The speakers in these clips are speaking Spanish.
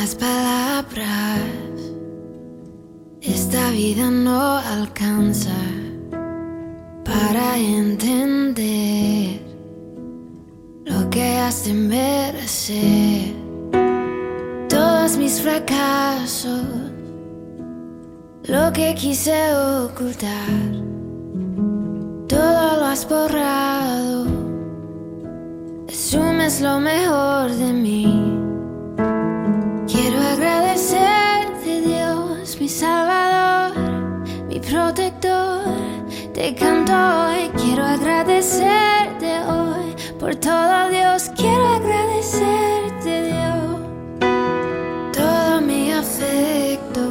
las palabras, esta vida no alcanza para entender lo que has de merecer. Todos mis fracasos, lo que quise ocultar, todo lo has borrado. Asumes lo mejor de mí. Quiero agradecerte, Dios, mi Salvador, mi protector. Te canto hoy, quiero agradecerte hoy por todo, Dios. Quiero agradecerte, Dios, todo mi afecto,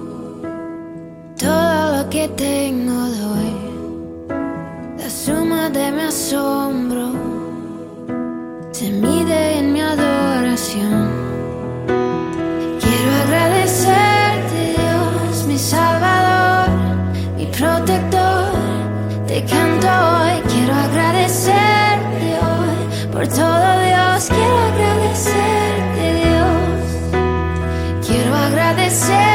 todo lo que tengo doy. La suma de mi asombro se mide en mi adoración. Quiero agradecerte, Dios, mi Salvador, mi protector. Te canto hoy, quiero agradecerte hoy por todo, Dios. Quiero agradecerte, Dios. Quiero agradecer